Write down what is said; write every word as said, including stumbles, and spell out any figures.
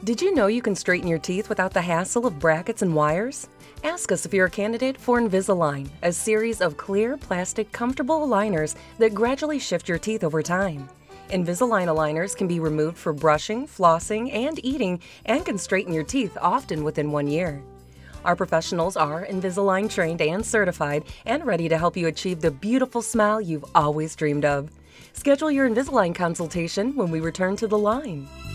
Did you know you can straighten your teeth without the hassle of brackets and wires? Ask us if you're a candidate for Invisalign, a series of clear, plastic, comfortable aligners that gradually shift your teeth over time. Invisalign aligners can be removed for brushing, flossing, and eating, and can straighten your teeth often within one year. Our professionals are Invisalign trained and certified and ready to help you achieve the beautiful smile you've always dreamed of. Schedule your Invisalign consultation when we return to the line.